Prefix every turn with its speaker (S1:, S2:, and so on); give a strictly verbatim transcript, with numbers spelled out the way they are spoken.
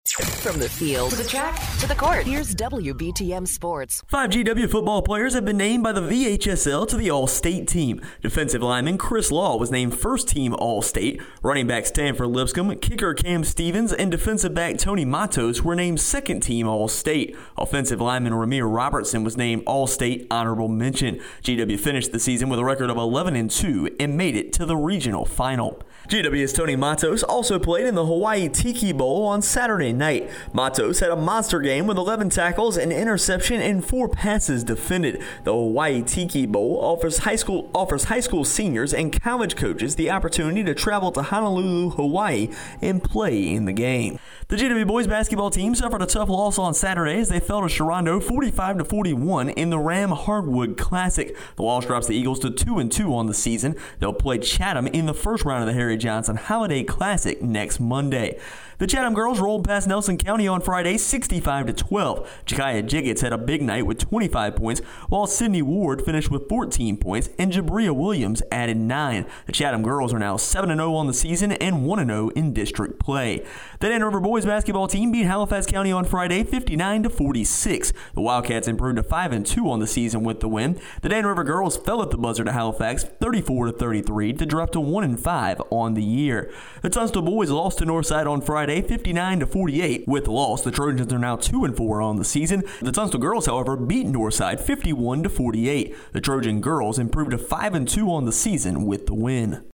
S1: From the field to the track to the court, here's W B T M Sports.
S2: Five G W football players have been named by the V H S L to the All-State team. Defensive lineman Chris Law was named first-team All-State. Running back Stanford Lipscomb, kicker Cam Stevens, and defensive back Tony Matos were named second-team All-State. Offensive lineman Ramir Robertson was named All-State Honorable Mention. G W finished the season with a record of eleven and two and made it to the regional final. G W's Tony Matos also played in the Hawaii Tiki Bowl on Saturday night. Matos had a monster game with eleven tackles, an interception, and four passes defended. The Hawaii Tiki Bowl offers high school offers high school seniors and college coaches the opportunity to travel to Honolulu, Hawaii, and play in the game. The G W boys basketball team suffered a tough loss on Saturday as they fell to Sharonda forty-five to forty-one in the Ram Hardwood Classic. The loss drops the Eagles to two and two on the season. They'll play Chatham in the first round of the Harry Johnson Holiday Classic next Monday. The Chatham girls rolled past Nelson County on Friday sixty-five to twelve. Jakaya Jiggets had a big night with twenty-five points, while Sydney Ward finished with fourteen points and Jabria Williams added nine. The Chatham girls are now seven and oh on the season and one and oh in district play. The Dan River boys basketball team beat Halifax County on Friday fifty-nine to forty-six. The Wildcats improved to five and two on the season with the win. The Dan River girls fell at the buzzer to Halifax thirty-four to thirty-three to drop to one and five on the year. The Tunstall boys lost to Northside on Friday fifty-nine to forty-eight. With the loss, the Trojans are now two and four on the season. The Tunstall girls, however, beat Northside fifty-one to forty-eight. The Trojan girls improved to five and two on the season with the win.